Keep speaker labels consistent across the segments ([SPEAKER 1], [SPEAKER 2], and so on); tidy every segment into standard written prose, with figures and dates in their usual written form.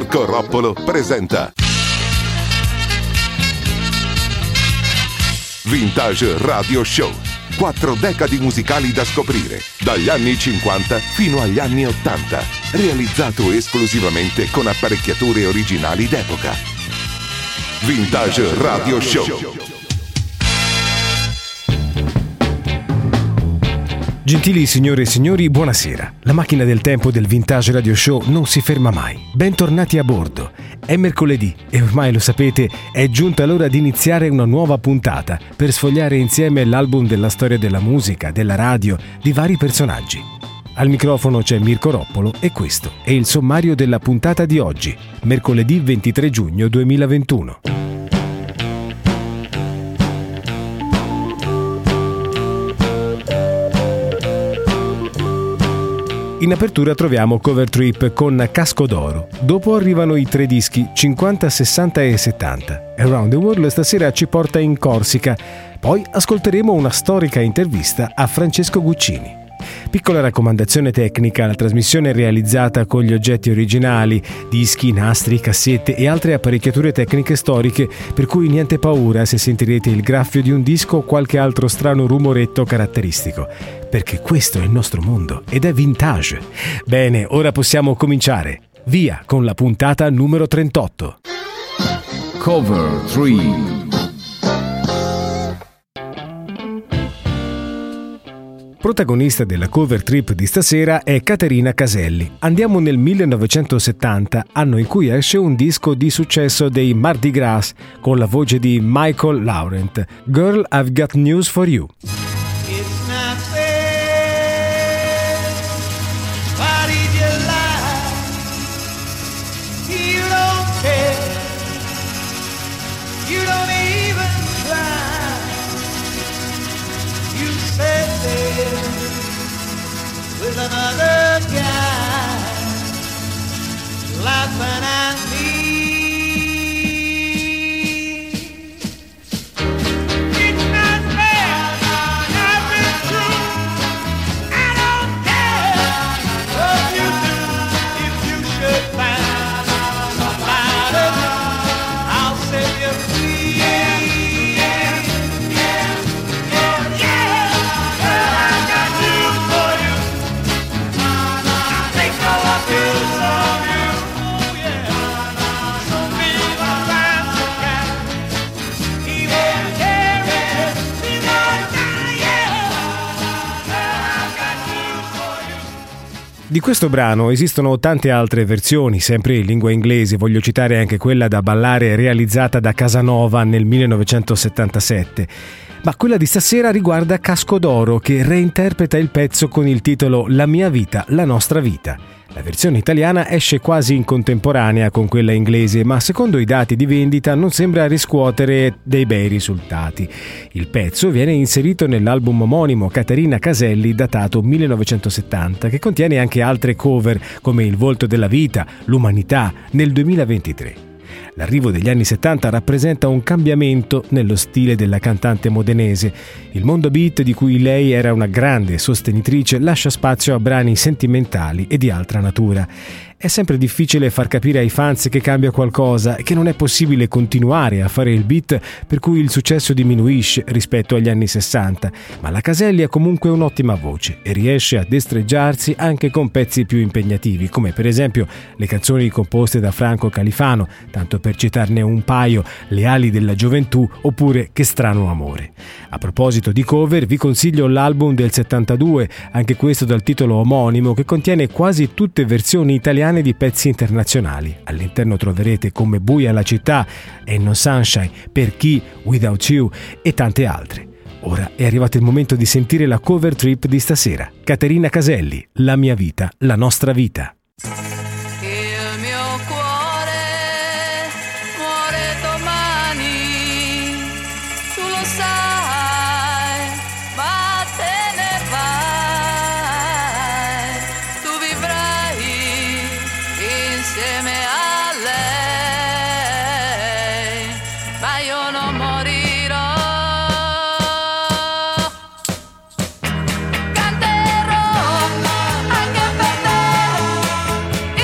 [SPEAKER 1] Mirko Roppolo presenta Vintage Radio Show. 4 decadi musicali da scoprire, dagli anni 50 fino agli anni 80. Realizzato esclusivamente con apparecchiature originali d'epoca. Vintage Radio Show.
[SPEAKER 2] Gentili signore e signori, buonasera. La macchina del tempo del Vintage Radio Show non si ferma mai. Bentornati a bordo. È mercoledì e ormai lo sapete, è giunta l'ora di iniziare una nuova puntata per sfogliare insieme l'album della storia della musica, della radio, di vari personaggi. Al microfono c'è Mirko Roppolo e questo è il sommario della puntata di oggi, mercoledì 23 giugno 2021. In apertura troviamo Cover Trip con Casco d'Oro. Dopo arrivano i 3 dischi 50, 60 e 70. Around the World stasera ci porta in Corsica. Poi ascolteremo una storica intervista a Francesco Guccini. Piccola raccomandazione tecnica: la trasmissione è realizzata con gli oggetti originali, dischi, nastri, cassette e altre apparecchiature tecniche storiche, per cui niente paura se sentirete il graffio di un disco o qualche altro strano rumoretto caratteristico, perché questo è il nostro mondo ed è vintage. Bene, ora possiamo cominciare. Via con la puntata numero 38.
[SPEAKER 3] Cover Trip.
[SPEAKER 2] Protagonista della Cover Trip di stasera è Caterina Caselli. Andiamo nel 1970, anno in cui esce un disco di successo dei Mardi Gras con la voce di Michael Laurent. Girl, I've Got News for You.
[SPEAKER 4] With another guy laughing at me. It's not fair, I've been true. I don't care what you do. If you should find somebody new, I'll set you free.
[SPEAKER 2] Di questo brano esistono tante altre versioni, sempre in lingua inglese. Voglio citare anche quella da ballare realizzata da Casanova nel 1977. Ma quella di stasera riguarda Casco d'Oro, che reinterpreta il pezzo con il titolo La mia vita, la nostra vita. La versione italiana esce quasi in contemporanea con quella inglese, ma secondo i dati di vendita non sembra riscuotere dei bei risultati. Il pezzo viene inserito nell'album omonimo Caterina Caselli, datato 1970, che contiene anche altre cover come Il volto della vita, L'umanità, nel 2023. L'arrivo degli anni 70 rappresenta un cambiamento nello stile della cantante modenese. Il mondo beat, di cui lei era una grande sostenitrice, lascia spazio a brani sentimentali e di altra natura. È sempre difficile far capire ai fans che cambia qualcosa e che non è possibile continuare a fare il beat, per cui il successo diminuisce rispetto agli anni 60, ma la Caselli ha comunque un'ottima voce e riesce a destreggiarsi anche con pezzi più impegnativi, come per esempio le canzoni composte da Franco Califano, tanto per citarne un paio, Le ali della gioventù oppure Che strano amore. A proposito di cover, vi consiglio l'album del 72, anche questo dal titolo omonimo, che contiene quasi tutte versioni italiane di pezzi internazionali. All'interno troverete Come buia la città, Ain't No Sunshine, Per chi, Without You e tante altre. Ora è arrivato il momento di sentire la Cover Trip di stasera. Caterina Caselli, La mia vita, la nostra vita.
[SPEAKER 5] Il mio cuore muore domani, tu lo sai, ma te ne vai, tu vivrai insieme a lei, ma io non morirò. Canterò anche per te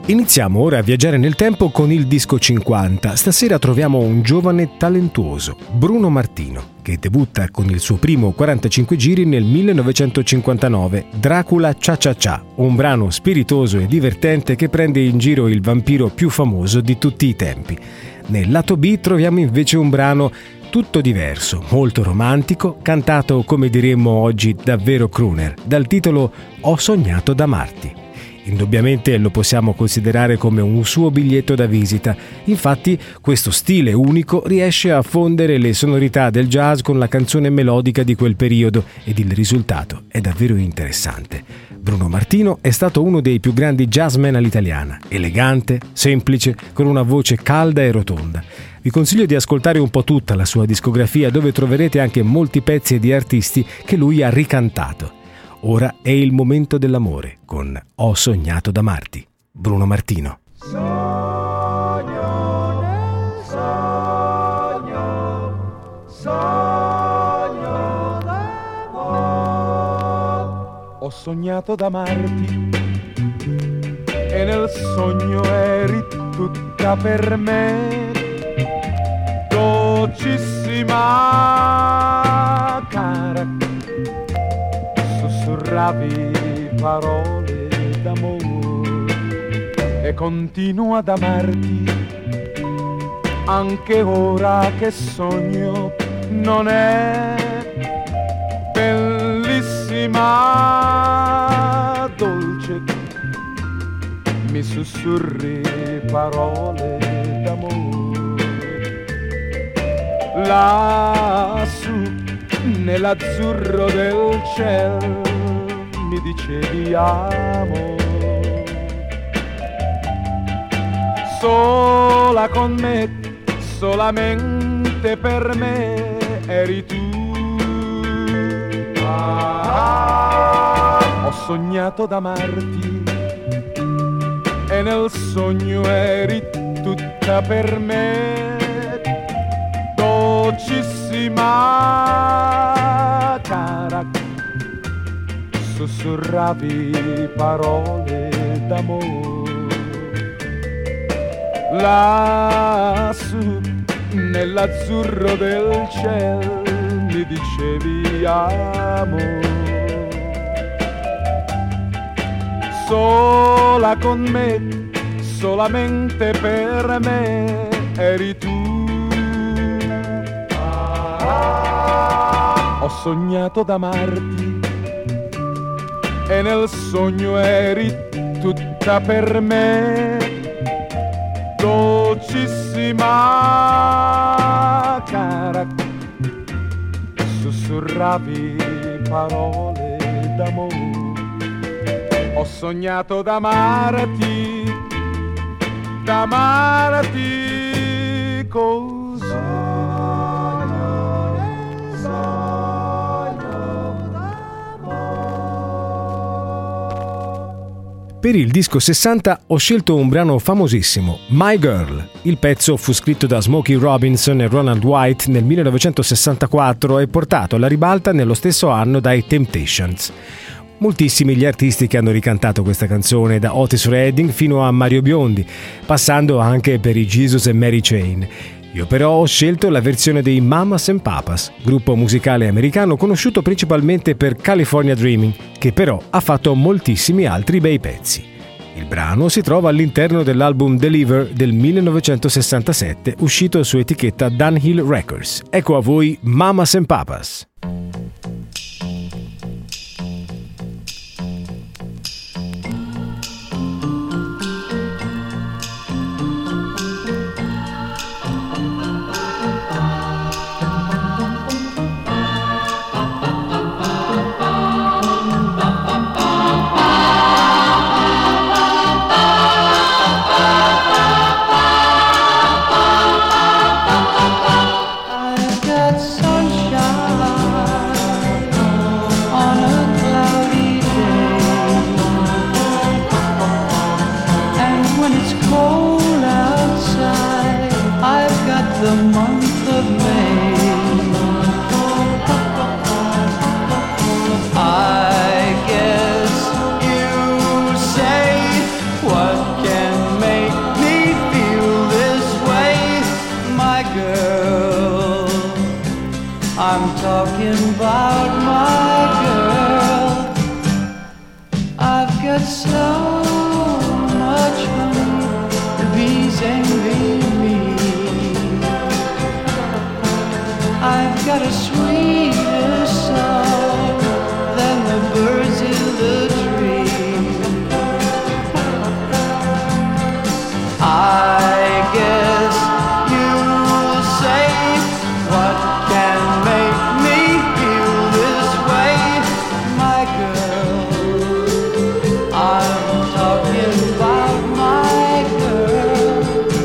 [SPEAKER 2] Iniziamo ora a viaggiare nel tempo con il disco 50. Stasera troviamo un giovane talentuoso, Bruno Martino, che debutta con il suo primo 45 giri nel 1959, Dracula Cia Cia Cia, un brano spiritoso e divertente che prende in giro il vampiro più famoso di tutti i tempi. Nel lato B troviamo invece un brano tutto diverso, molto romantico, cantato come diremmo oggi davvero crooner, dal titolo Ho sognato d'amarti. Indubbiamente lo possiamo considerare come un suo biglietto da visita. Infatti, questo stile unico riesce a fondere le sonorità del jazz con la canzone melodica di quel periodo ed il risultato è davvero interessante. Bruno Martino è stato uno dei più grandi jazzmen all'italiana, elegante, semplice, con una voce calda e rotonda. Vi consiglio di ascoltare un po' tutta la sua discografia, dove troverete anche molti pezzi di artisti che lui ha ricantato. Ora è il momento dell'amore con Ho sognato d'amarti, Bruno Martino.
[SPEAKER 6] Ho sognato d'amarti e nel sogno eri tutta per me, dolcissima cara, sussurravi parole d'amore e continuo ad amarti anche ora che sogno non è bellissima, dolce, mi sussurri parole d'amore. Lassù nell'azzurro del cielo mi dicevi amo, sola con me, solamente per me eri tu. Ho sognato d'amarti e nel sogno eri tutta per me, dolcissima cara, sussurravi parole d'amore. Lassù nell'azzurro del cielo mi dicevi amo, sola con me, solamente per me eri tu. Ho sognato d'amarti e nel sogno eri tutta per me, dolcissima cara, sussurravi parole d'amore. Ho sognato d'amarti, d'amarti così.
[SPEAKER 2] Per il disco 60 ho scelto un brano famosissimo, My Girl. Il pezzo fu scritto da Smokey Robinson e Ronald White nel 1964 e portato alla ribalta nello stesso anno dai Temptations. Moltissimi gli artisti che hanno ricantato questa canzone, da Otis Redding fino a Mario Biondi, passando anche per i Jesus e Mary Chain. Io però ho scelto la versione dei Mamas and Papas, gruppo musicale americano conosciuto principalmente per California Dreaming, che però ha fatto moltissimi altri bei pezzi. Il brano si trova all'interno dell'album Deliver del 1967, uscito su etichetta Dunhill Records. Ecco a voi Mamas and Papas.
[SPEAKER 7] I've got sunshine I'm talking about my girl. I've got so much honey, bees envy me. I've got a sweeter song than the birds in the tree. I guess you'll say, what can make me feel this way, my girl? I'm talking about my girl.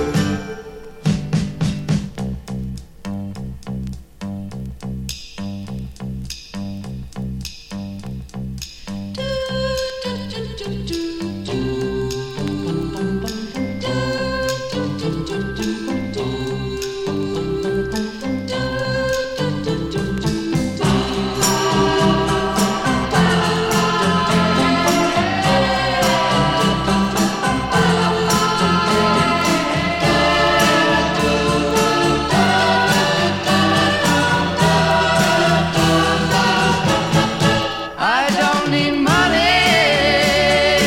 [SPEAKER 7] I don't need money,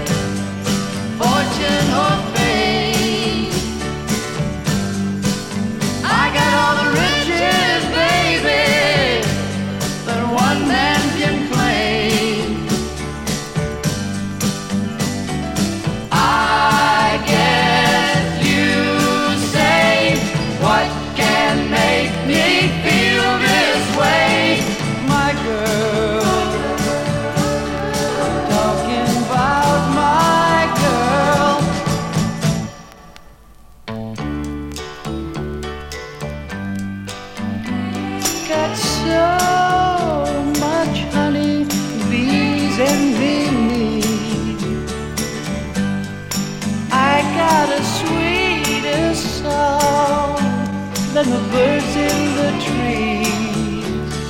[SPEAKER 7] fortune or fame. I got all the riches, baby, that one man can claim. I guess you say, what can make me feel this way, my girl? Talking about my girl. Got so much honey, bees envy me. I got a sweeter song than the birds in the trees.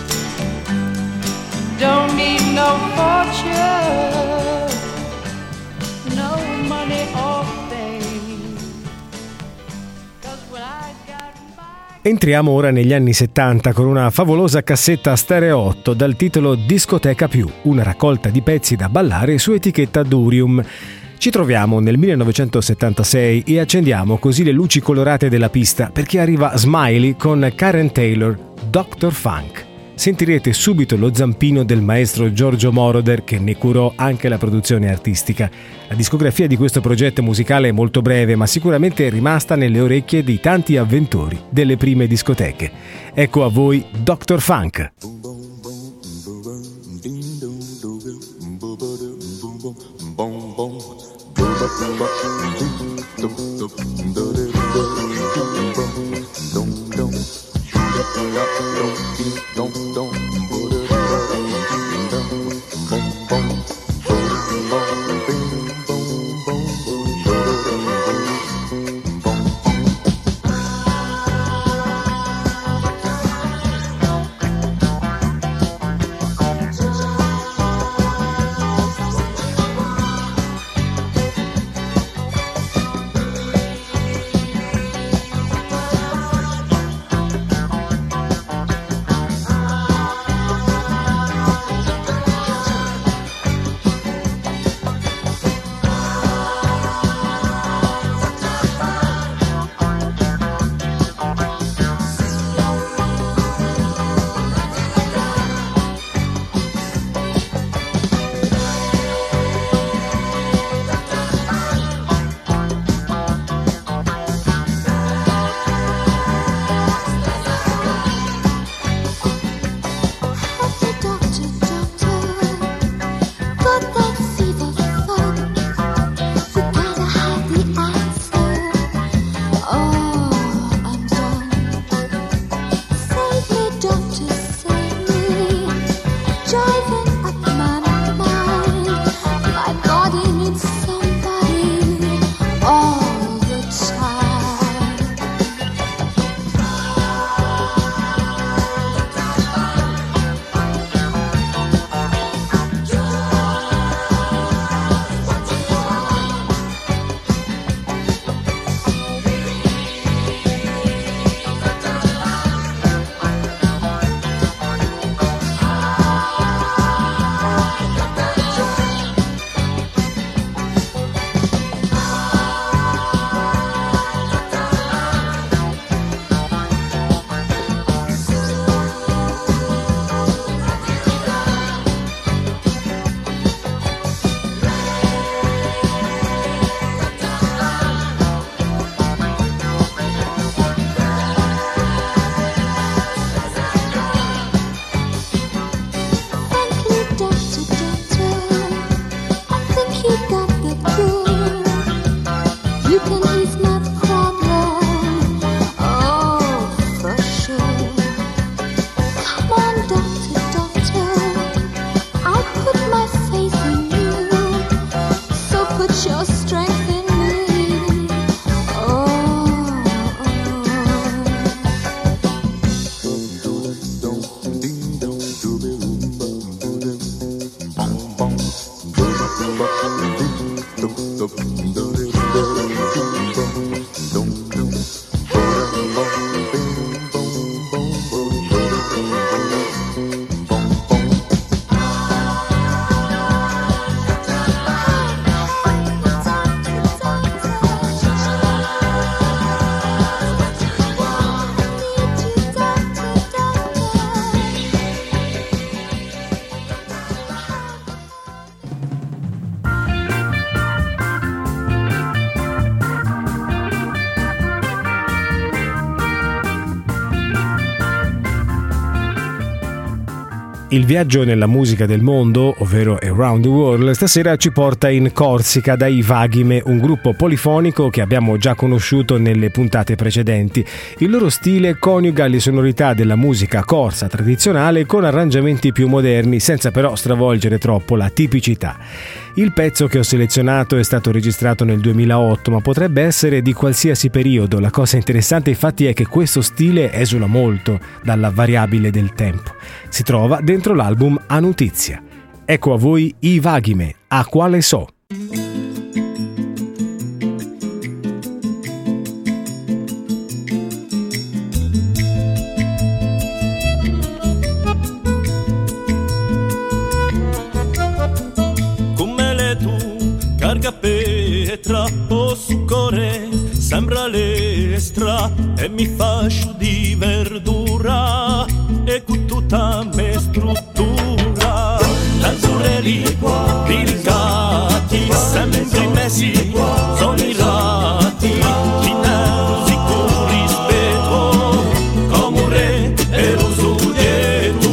[SPEAKER 7] Don't need no fortune, no money or fame. 'Cause when I got my
[SPEAKER 2] Entriamo ora negli anni 70 con una favolosa cassetta stereo 8 dal titolo Discoteca Più, una raccolta di pezzi da ballare su etichetta Durium. Ci troviamo nel 1976 e accendiamo così le luci colorate della pista perché arriva Smiley con Karen Taylor, Dr. Funk. Sentirete subito lo zampino del maestro Giorgio Moroder che ne curò anche la produzione artistica. La discografia di questo progetto musicale è molto breve ma sicuramente è rimasta nelle orecchie di tanti avventori delle prime discoteche. Ecco a voi Dr. Funk. Il viaggio nella musica del mondo, ovvero Around the World, stasera ci porta in Corsica dai Vaghime, un gruppo polifonico che abbiamo già conosciuto nelle puntate precedenti. Il loro stile coniuga le sonorità della musica corsa tradizionale con arrangiamenti più moderni, senza però stravolgere troppo la tipicità. Il pezzo che ho selezionato è stato registrato nel 2008, ma potrebbe essere di qualsiasi periodo. La cosa interessante infatti è che questo stile esula molto dalla variabile del tempo. Si trova dentro l'album A Notizia. Ecco a voi I Vaghime, A Quale So.
[SPEAKER 8] Carga Petra o succore, sembra l'estra e mi fascio di verdura e con tutta me struttura. Azzurri, delicati, sempre messi, sono i lati, generosi con rispetto, come un re e lo suggetto.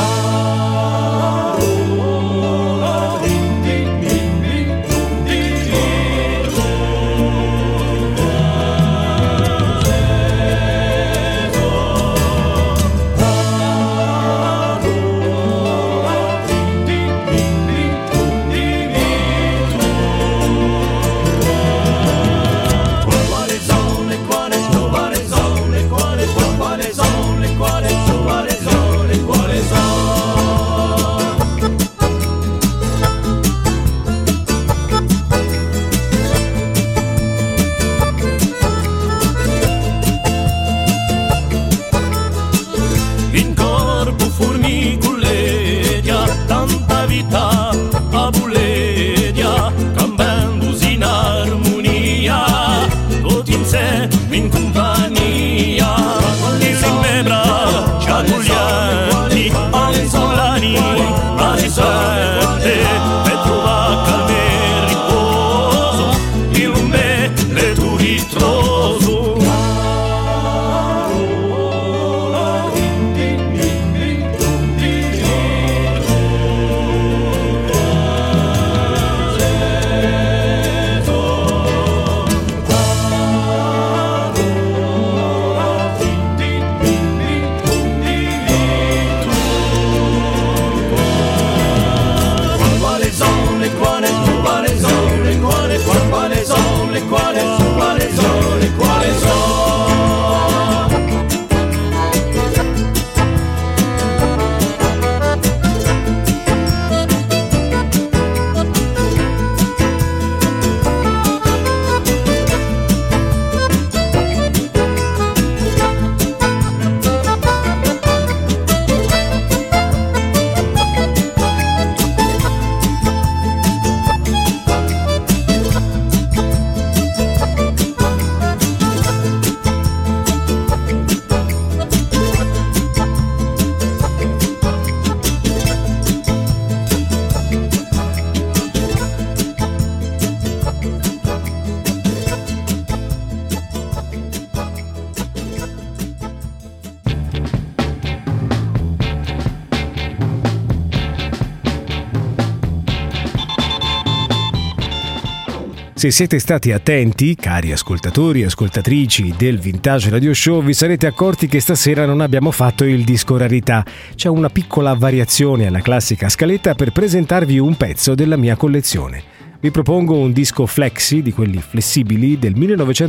[SPEAKER 2] Se siete stati attenti, cari ascoltatori e ascoltatrici del Vintage Radio Show, vi sarete accorti che stasera non abbiamo fatto il disco rarità. C'è una piccola variazione alla classica scaletta per presentarvi un pezzo della mia collezione. Vi propongo un disco flexi, di quelli flessibili, del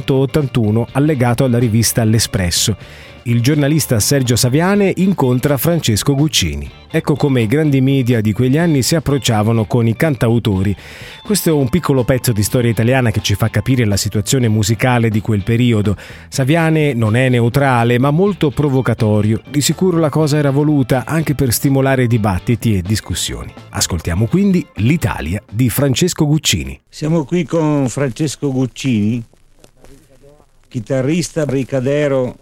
[SPEAKER 2] 1981 allegato alla rivista L'Espresso. Il giornalista Sergio Saviane incontra Francesco Guccini. Ecco come i grandi media di quegli anni si approcciavano con i cantautori. Questo è un piccolo pezzo di storia italiana che ci fa capire la situazione musicale di quel periodo. Saviane non è neutrale, ma molto provocatorio. Di sicuro la cosa era voluta anche per stimolare dibattiti e discussioni. Ascoltiamo quindi L'Italia di Francesco Guccini.
[SPEAKER 9] Siamo qui con Francesco Guccini, chitarrista bricadero,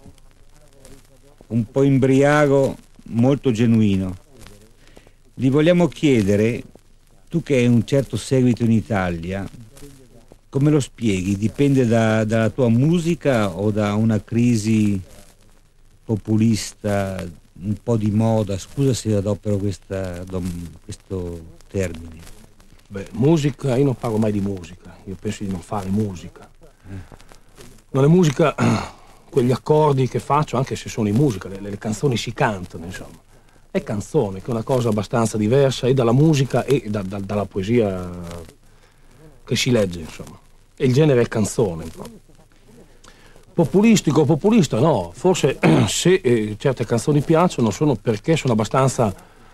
[SPEAKER 9] un po' imbriaco, molto genuino. Gli vogliamo chiedere, tu che hai un certo seguito in Italia, come lo spieghi? Dipende dalla tua musica o da una crisi populista un po' di moda, scusa se adopero questo termine.
[SPEAKER 10] Beh, musica, io non parlo mai di musica, io penso di non fare musica. Non è musica quegli accordi che faccio, anche se sono in musica, le canzoni si cantano, insomma. È canzone, che è una cosa abbastanza diversa e dalla musica e dalla poesia che si legge, insomma. E il genere è canzone, un po'. Populistico, populista no, forse se certe canzoni piacciono sono perché sono abbastanza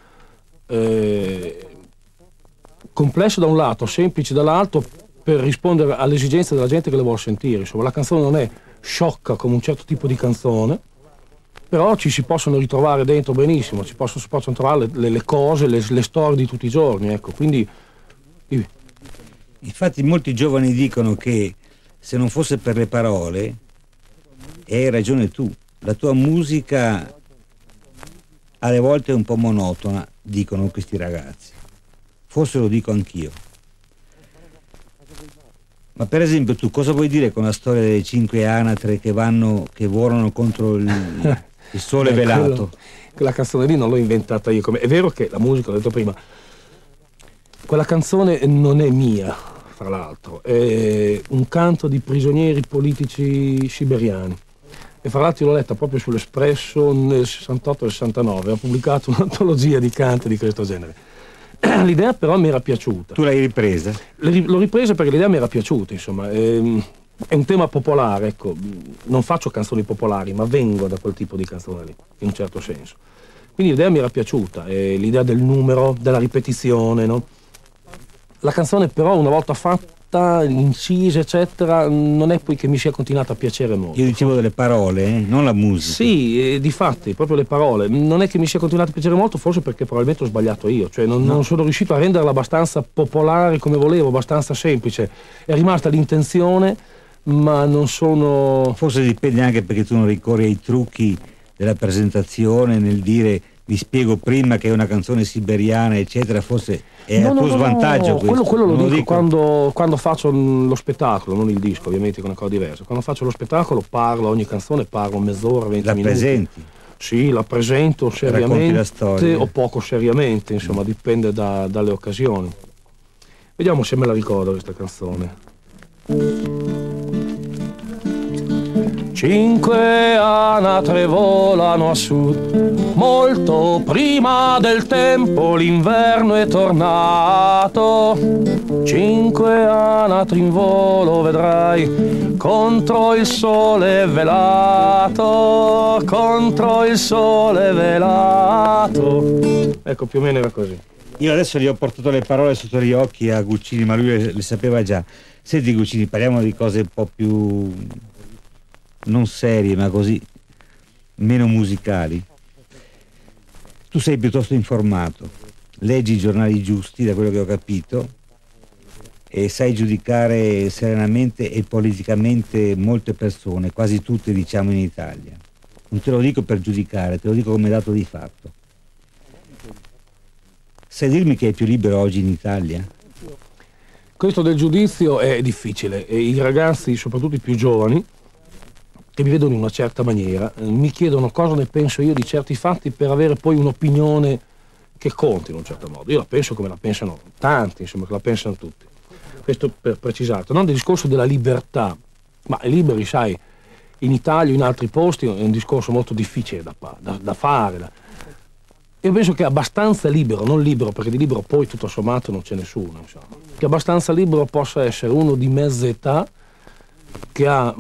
[SPEAKER 10] complesse da un lato, semplici dall'altro, per rispondere alle esigenze della gente che le vuole sentire. Insomma, la canzone non è sciocca come un certo tipo di canzone, però ci si possono ritrovare dentro benissimo, si possono trovare le cose, le storie di tutti i giorni, ecco, quindi...
[SPEAKER 9] Infatti molti giovani dicono che se non fosse per le parole, e hai ragione tu, la tua musica alle volte è un po' monotona, dicono questi ragazzi. Forse lo dico anch'io. Ma per esempio tu cosa vuoi dire con la storia delle 5 anatre che volano contro il sole velato?
[SPEAKER 10] Quella canzone lì non l'ho inventata io. È vero che la musica, l'ho detto prima, quella canzone non è mia, fra l'altro, è un canto di prigionieri politici siberiani. E fra l'altro l'ho letta proprio sull'Espresso nel 68 e 69, ho pubblicato un'antologia di canti di questo genere. L'idea però mi era piaciuta.
[SPEAKER 9] Tu l'hai ripresa?
[SPEAKER 10] L'ho ripresa perché l'idea mi era piaciuta, insomma. È un tema popolare, ecco. Non faccio canzoni popolari, ma vengo da quel tipo di canzone lì, in un certo senso. Quindi l'idea mi era piaciuta, l'idea del numero, della ripetizione, no? La canzone però, una volta fatta, incisa, eccetera, non è poi che mi sia continuata a piacere molto.
[SPEAKER 9] Io dicevo delle parole, non la musica.
[SPEAKER 10] Sì, difatti, proprio le parole. Non è che mi sia continuata a piacere molto, forse perché probabilmente ho sbagliato io. Cioè non sono riuscito a renderla abbastanza popolare come volevo, abbastanza semplice. È rimasta l'intenzione, ma non sono...
[SPEAKER 9] Forse dipende anche perché tu non ricorri ai trucchi della presentazione nel dire vi spiego prima che è una canzone siberiana, eccetera, forse è a tuo svantaggio questo.
[SPEAKER 10] Quello lo dico quando faccio lo spettacolo, non il disco, ovviamente, che è una cosa diversa. Quando faccio lo spettacolo parlo, ogni canzone parlo mezz'ora, 20 minuti.
[SPEAKER 9] La presenti?
[SPEAKER 10] Sì, la presento seriamente
[SPEAKER 9] la storia.
[SPEAKER 10] O poco seriamente, insomma, dipende dalle occasioni. Vediamo se me la ricordo questa canzone. 5 anatre volano a sud, molto prima del tempo l'inverno è tornato. 5 anatre in volo vedrai, contro il sole velato, contro il sole velato. Ecco, più o meno era così.
[SPEAKER 9] Io adesso gli ho portato le parole sotto gli occhi a Guccini, ma lui le sapeva già. Senti Guccini, parliamo di cose un po' più... non serie, ma così meno musicali. Tu sei piuttosto informato, leggi i giornali giusti, da quello che ho capito, e sai giudicare serenamente e politicamente molte persone, quasi tutte, diciamo, in Italia. Non te lo dico per giudicare, te lo dico come dato di fatto. Sai dirmi che è più libero oggi in Italia?
[SPEAKER 10] Questo del giudizio è difficile, e i ragazzi, soprattutto i più giovani, che mi vedono in una certa maniera, mi chiedono cosa ne penso io di certi fatti per avere poi un'opinione che conti in un certo modo. Io la penso come la pensano tanti, insomma, che la pensano tutti. Questo per precisato. Non del discorso della libertà, ma è liberi, sai, in Italia o in altri posti è un discorso molto difficile da fare. Io penso che abbastanza libero, non libero, perché di libero poi tutto sommato non c'è nessuno, insomma, che abbastanza libero possa essere uno di mezza età che ha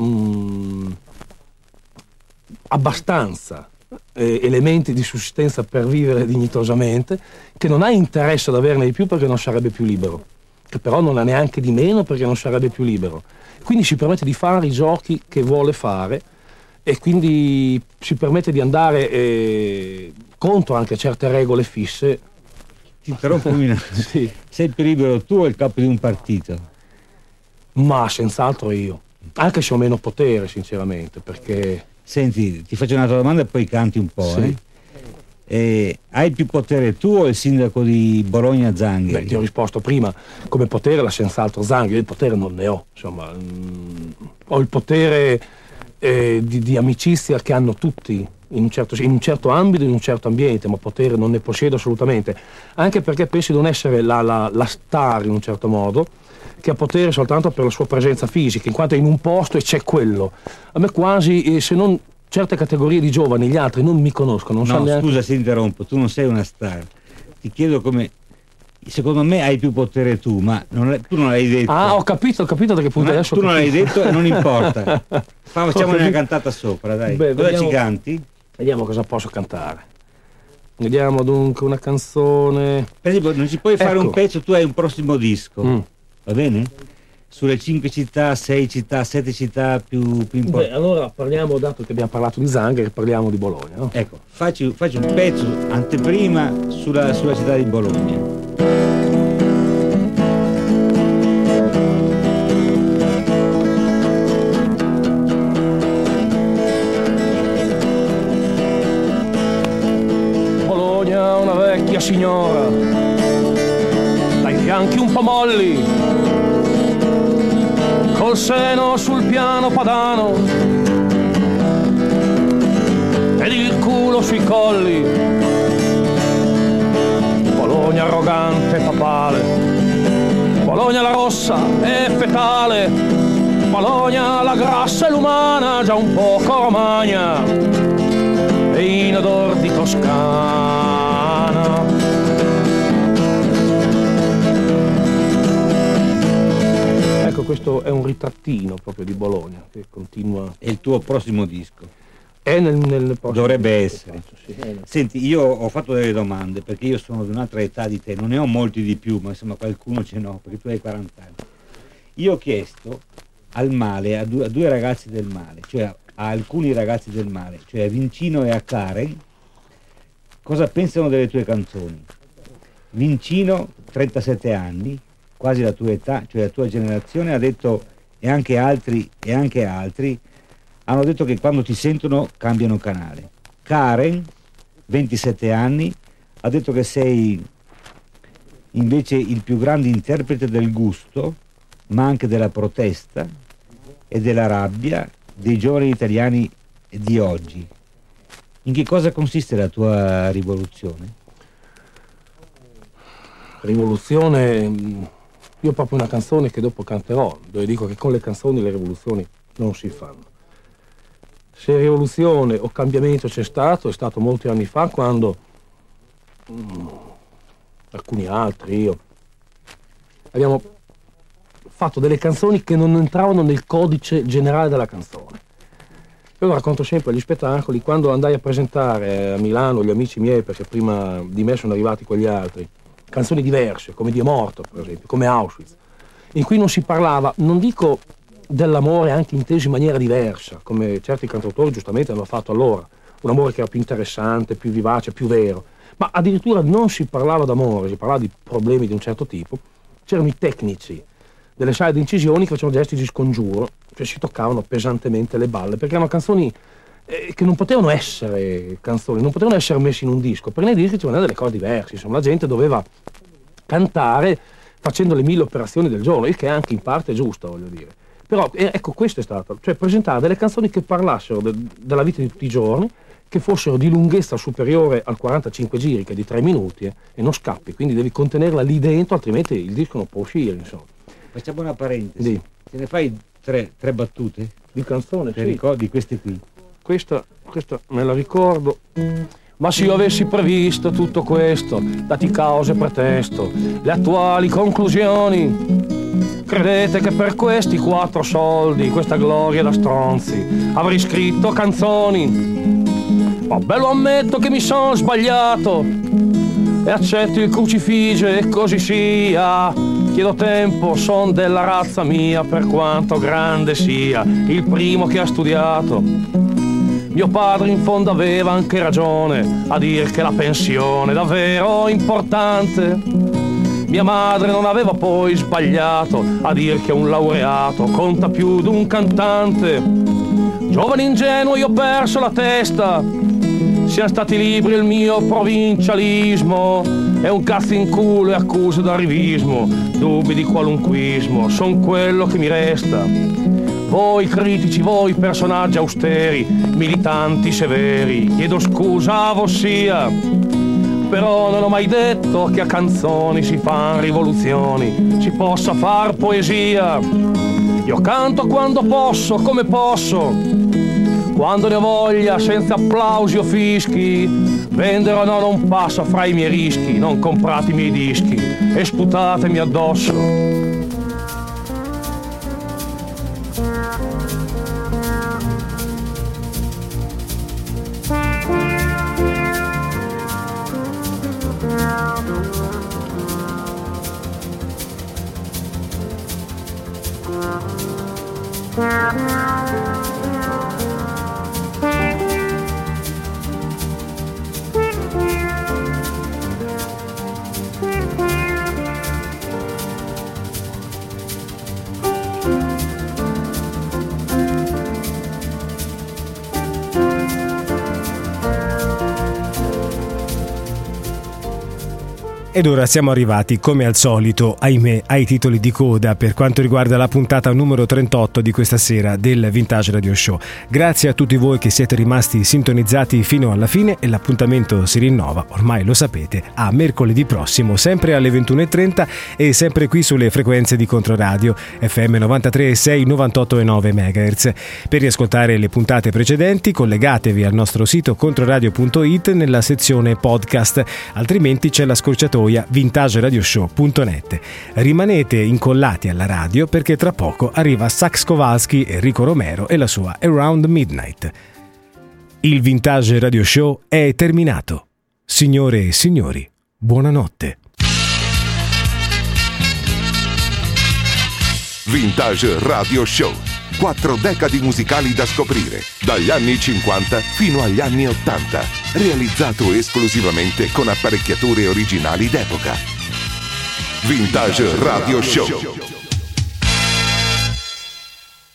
[SPEAKER 10] abbastanza elementi di sussistenza per vivere dignitosamente, che non ha interesse ad averne di più perché non sarebbe più libero, che però non ha neanche di meno perché non sarebbe più libero. Quindi si permette di fare i giochi che vuole fare e quindi si permette di andare contro anche certe regole fisse.
[SPEAKER 9] Ti interrompo un minuto.
[SPEAKER 10] Sì.
[SPEAKER 9] Sei più libero tu o il capo di un partito?
[SPEAKER 10] Ma senz'altro io, anche se ho meno potere sinceramente, perché...
[SPEAKER 9] Senti, ti faccio un'altra domanda e poi canti un po'.
[SPEAKER 10] Sì.
[SPEAKER 9] Hai più potere tu o il sindaco di Bologna Zangheri?
[SPEAKER 10] Beh, ti ho risposto prima, come potere la senz'altro Zangheri, il potere non ne ho, insomma, ho il potere di amicizia che hanno tutti in un certo ambito, in un certo ambiente, ma potere non ne possiedo assolutamente, anche perché penso di non essere la star in un certo modo, che ha potere soltanto per la sua presenza fisica, in quanto è in un posto e c'è quello. A me quasi, se non certe categorie di giovani, gli altri non mi conoscono, non sanno neanche...
[SPEAKER 9] Scusa se interrompo, tu non sei una star, ti chiedo come... Secondo me hai più potere tu, ma tu non l'hai detto.
[SPEAKER 10] Ah, ho capito da che punto adesso.
[SPEAKER 9] Tu non l'hai detto e non importa. Facciamo una cantata sopra, dai.
[SPEAKER 10] Beh,
[SPEAKER 9] cosa ci canti?
[SPEAKER 10] Vediamo cosa posso cantare. Vediamo dunque una canzone.
[SPEAKER 9] Per esempio, non ci puoi fare un pezzo, tu hai un prossimo disco, va bene? Sulle 5 città, 6 città, 7 città più importanti.
[SPEAKER 10] Beh, allora parliamo, dato che abbiamo parlato di Zangari, parliamo di Bologna, no?
[SPEAKER 9] Ecco, facci un pezzo anteprima sulla città di Bologna.
[SPEAKER 10] Bologna, una vecchia signora, dai fianchi un po' molli, col seno sul piano padano ed il culo sui colli. Bologna arrogante e papale, Bologna la rossa e fetale, Bologna la grassa e l'umana, già un poco romagna e in odor di Toscana. Ecco, questo è un ritrattino proprio di Bologna che continua.
[SPEAKER 9] È il tuo prossimo disco?
[SPEAKER 10] È nel prossimo.
[SPEAKER 9] Dovrebbe essere.
[SPEAKER 10] Sì.
[SPEAKER 9] Senti, io ho fatto delle domande perché io sono di un'altra età di te, non ne ho molti di più, ma insomma qualcuno ce n'ho, perché tu hai 40 anni. Io ho chiesto al male, a due ragazzi del male, cioè a alcuni ragazzi del male, cioè a Vincino e a Karen, cosa pensano delle tue canzoni. Vincino, 37 anni, quasi la tua età, cioè la tua generazione, ha detto, e anche altri, hanno detto che quando ti sentono cambiano canale. Karen, 27 anni, ha detto che sei invece il più grande interprete del gusto, ma anche della protesta e della rabbia dei giovani italiani di oggi. In che cosa consiste la tua rivoluzione?
[SPEAKER 10] Rivoluzione, io ho proprio una canzone che dopo canterò, dove dico che con le canzoni le rivoluzioni non si fanno. Se rivoluzione o cambiamento c'è stato, è stato molti anni fa, quando alcuni altri, io, abbiamo fatto delle canzoni che non entravano nel codice generale della canzone. Io lo racconto sempre agli spettacoli, quando andai a presentare a Milano gli amici miei, perché prima di me sono arrivati quegli altri, canzoni diverse, come Dio morto, per esempio, come Auschwitz, in cui non si parlava, non dico dell'amore anche inteso in maniera diversa, come certi cantautori giustamente hanno fatto allora, un amore che era più interessante, più vivace, più vero, ma addirittura non si parlava d'amore, si parlava di problemi di un certo tipo. C'erano i tecnici delle sale di incisioni che facevano gesti di scongiuro, cioè si toccavano pesantemente le balle, perché erano canzoni che non potevano essere canzoni, non potevano essere messi in un disco, perché nei dischi c'erano delle cose diverse, insomma la gente doveva cantare facendo le 1000 operazioni del giorno, il che è anche in parte giusto, voglio dire. Però ecco, questo è stato, cioè presentare delle canzoni che parlassero della vita di tutti i giorni, che fossero di lunghezza superiore al 45 giri, che è di 3 minuti, e non scappi, quindi devi contenerla lì dentro, altrimenti il disco non può uscire, insomma.
[SPEAKER 9] Facciamo una parentesi. Te ne fai tre battute?
[SPEAKER 10] Di canzone,
[SPEAKER 9] Te
[SPEAKER 10] sì.
[SPEAKER 9] ricordi queste qui?
[SPEAKER 10] Questa me la ricordo. Ma se io avessi previsto tutto questo, dati causa e pretesto, le attuali conclusioni, credete che per questi 4 soldi, questa gloria da stronzi, avrei scritto canzoni? Vabbè, lo ammetto che mi sono sbagliato e accetto il crucifige e così sia. Chiedo tempo, son della razza mia, per quanto grande sia, il primo che ha studiato. Mio padre in fondo aveva anche ragione a dir che la pensione è davvero importante. Mia madre non aveva poi sbagliato a dir che un laureato conta più d'un cantante. Giovane ingenuo, io ho perso la testa, siano stati libri il mio provincialismo, è un cazzo in culo e accuse d'arrivismo, dubbi di qualunquismo, son quello che mi resta. Voi critici, voi personaggi austeri, militanti severi, chiedo scusa a vossia, però non ho mai detto che a canzoni si fan rivoluzioni, si possa far poesia. Io canto quando posso, come posso, quando ne ho voglia, senza applausi o fischi. Vendere o no non passa fra i miei rischi, non comprate i miei dischi e sputatemi addosso.
[SPEAKER 2] Ed ora siamo arrivati, come al solito, ahimè, ai titoli di coda per quanto riguarda la puntata numero 38 di questa sera del Vintage Radio Show. Grazie a tutti voi che siete rimasti sintonizzati fino alla fine e l'appuntamento si rinnova, ormai lo sapete, a mercoledì prossimo, sempre alle 21.30 e sempre qui sulle frequenze di Controradio FM 93.6, 98.9 MHz. Per riascoltare le puntate precedenti collegatevi al nostro sito controradio.it nella sezione podcast, altrimenti c'è la scorciatoia vintageradioshow.net. Rimanete incollati alla radio perché tra poco arriva Sax Kowalski, Enrico Romero e la sua Around Midnight. Il Vintage Radio Show è terminato. Signore e signori, buonanotte.
[SPEAKER 1] Vintage Radio Show. 4 decadi musicali da scoprire, dagli anni 50 fino agli anni 80, realizzato esclusivamente con apparecchiature originali d'epoca. Vintage Radio Show.